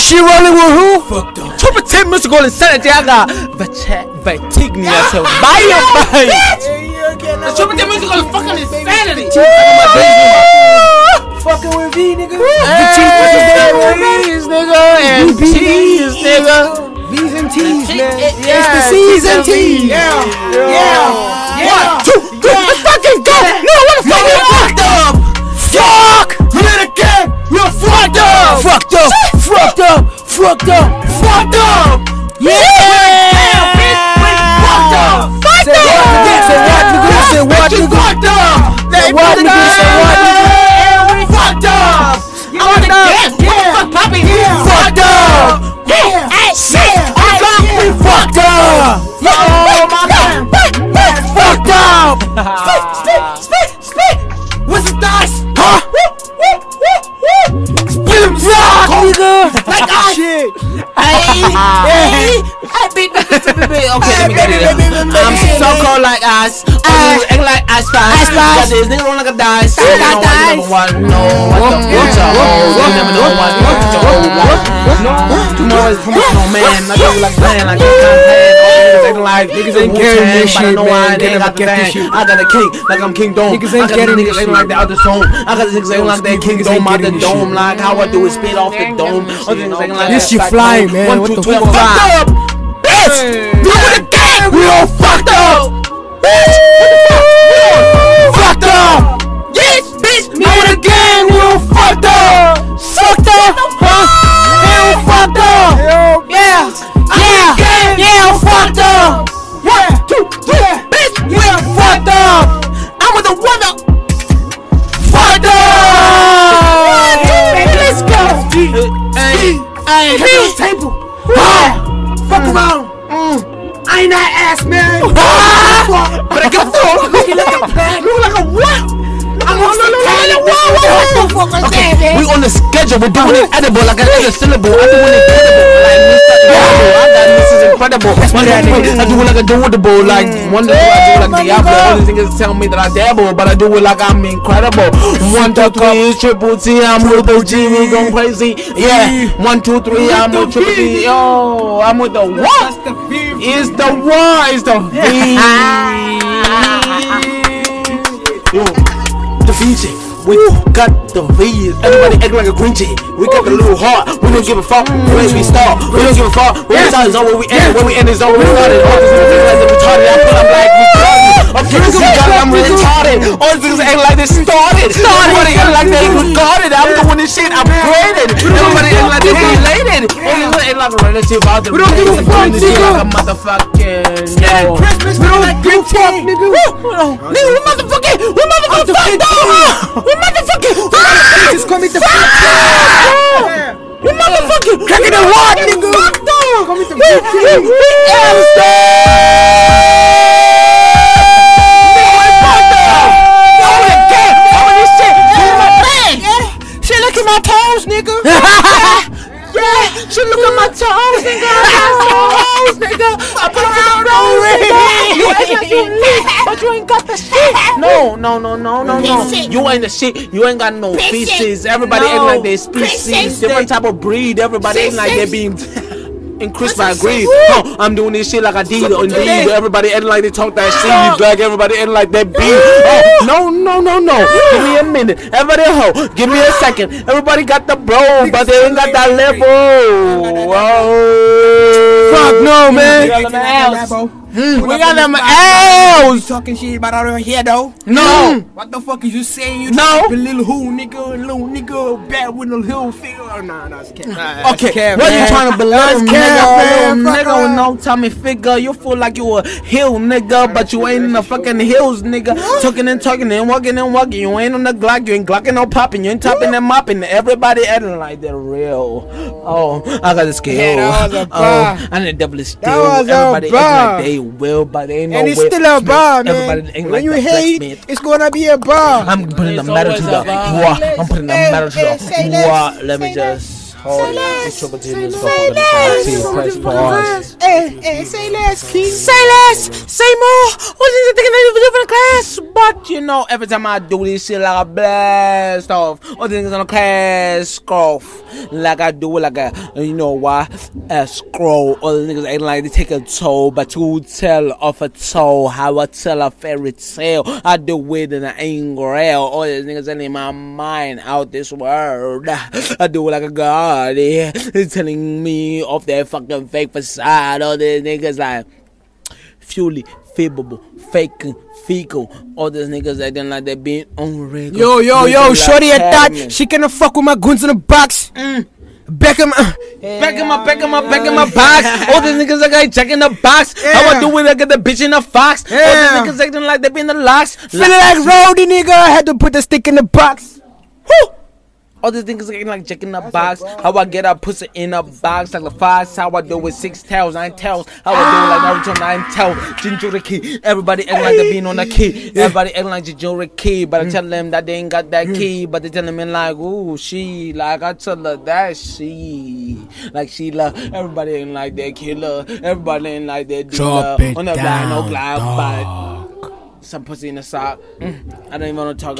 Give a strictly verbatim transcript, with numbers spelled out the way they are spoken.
She rolling with who? Fucked up. Triple T Mystical Insanity. I got Vatignia to buy your bitch. The Triple T Mystical is fucking insanity. Fucking with V, nigga. V's, nigga. And T's, nigga. V's and T's, man. Yeah, it's the C's and T's. Yeah. Yeah. Yeah. One, two, three, let's fucking go. No, what the fuck you fucked up? Fuck. You did it again. You're fucked up. Fucked up. Fucked up. Fucked up. Fucked up. Yeah. Damn, bitch. Fucked up. Fucked up. Say what, nigga? Say what, You nigga? fucked up. Say what, nigga? Say what, nigga? Fucked up. I want to guess. What the fuck, Poppy? Fucked up. Yeah. Hey, shit. We fucked up. Oh, my God. Fucked up. Spit, spit, spit, spit. What's the dice? Huh? Spit him, rock, Nigga. like I Shit. Hey, hey, hey, big, big, big, big, big. Okay, let me get it. I'm so cold like ice. I'm acting like ice spice. Got this nigga on like a dice. You never want to know what the future holds. You never know what the future holds. Tomorrow is promotional, man. I do like playing like this kind of plan. Niggas acting like Niggas ain't carrying this shit, man. They never get this shit. I got a king like I'm King Dome. Niggas ain't I got getting niggas this acting shit. like the other song. I got niggas acting like that King Niggas Dome ain't out the getting this dome. shit. Like how I do is spit off the dome. Other niggas acting like This that shit back flying, home. man. One, What two, the three, fuck? four, five. Bitch! We on the game! We all fucked up! Bitch! Fucked up! Yes, bitch! We on the game! We all fucked up! Fucked up! Huh? We all fucked up! Yeah! Yeah! Yeah! I'm fucked up! One, two, three, bitch! We all fucked up! I'm with the one up! Fucked up! Let's go! Hey! Hey! Hey! Table! Fuck around! I ain't that ass, man! But I got thrown! Looking like a plan! Looking like a what? I'm on the Okay, we on the schedule, we're doing it edible like another syllable. I do it incredible, like Mister Incredible. I got this is incredible. I do it like a doable, like Wonder. I do it like Diablo. All these niggas tell me that I dabble, but I do it like I'm incredible. One, two, three is triple T. I'm with the G. We gon' crazy. Yeah. One, two, three. I'm with triple T. Yo, I'm with the what? Is the what? Is the V? Yo. The V J, we got the V. Everybody act like a green tea. We got a little heart. We don't give a fuck where we start. We don't give a fuck. When we start is all where we end. When we end is all where we started. All these niggas like retarded. I feel I'm like retarded. I'm drinking retarded. I'm retarded. All these niggas act like they started. Everybody act like they regarded. I'm doing this shit. I'm graded. Everybody act like they related. All these niggas act like a relative. We don't give a fuck, nigga. Like a motherfucking no. Christmas. We don't give a fuck, nigga. Nigga, we motherfucking. We motherfucking fucked up. We motherfucking. Just call me the fuck. We motherfucking. Cracking the rock, nigga. Fucked up. Call me the We we we She look at my toes, nigga. Yeah, she look at my toes, nigga. My toes, nigga. I put on the road, you act like you lit, but you ain't got the shit. No, no, no, no, no, no. You ain't the shit. You ain't got no feces. Everybody ain't like their species. Different type of breed. Everybody ain't like they being increased by greed. Huh, I'm doing this shit like I did. Indeed, everybody ain't like they talk that shit. You black. Everybody ain't like that beat. Oh, no, no, no, no. Give me a minute. Everybody, ho, give me a second. Everybody got the bro, but they ain't got that level. Whoa. Fuck no, man. We got them L's. Hmm. We got them L's. You talking shit about out here though? No. What the fuck is you saying? You No. a little who nigga, little nigga, bad with a little figure. Oh, nah, nah, it's cap. Nah, Okay, cap, what man. you trying to believe, That's nigga? cap, man. Little Fuck nigga with off. no tummy figure. You feel like you a hill nigga, but you ain't in the fucking hills, nigga. Talking and talking and walking and walking. You ain't on the Glock. You ain't glocking no popping. You ain't topping and mopping. Everybody acting like they're real. Oh, I got the skill. Yeah, that was a Oh, bar. and the devil is still. That was a Everybody bar. acting like they will, but they ain't no And it's way. still a bar, man. Everybody ain't When like you the hate, blacksmith. it's gonna be a bar. I'm putting the It's metal to always the a bar. war. I'm putting the Hey, metal to hey, the say war. less, Let me say less. just. Hold Say it. less. Triple T, Say let's go less. fucking Say press less. pause. Hey, hey, say less, King. Say less. Say more. What is it thinking they do for the class? But you know, every time I do this shit, like I blast off. All the niggas on the class off. Like I do it like a, you know why? A scroll. All the niggas ain't like they take a toll, but to tell of a toll, how I tell a fairy tale. I do it in an angle. All these niggas ain't in my mind out this world. I do it like a god. Yeah. They're telling me off that fucking fake facade. All these niggas like fully fibbable, faking, fecal. All these niggas acting like they being on regular. Yo, yo, yo, shorty at that. Academy. She gonna fuck with my guns in the box. Mm. Beckham. Uh, Back in my, back in my, back in my box. All these niggas are like checking the box. How I do it, I get the bitch in the fox. Yeah. All these niggas acting like they be in the locks. feeling like Rowdy, nigga. I had to put the stick in the box. Woo! All these niggas acting like checking the box. How I get a pussy in a box like the fox. How I do it with six tails, nine tails. How I do it like Naruto nine tails. Ginger the key. Everybody acting like they being on the key. Everybody acting like Ginger the key. But I tell them that they ain't got that key. But they telling me like, ooh, she. Like I tell her that she. Like she love. Everybody ain't like that killer. Everybody ain't like that dealer. Drop it On the blind, down, no glide, dog. but some pussy in the sock. Mm, I don't even want to talk.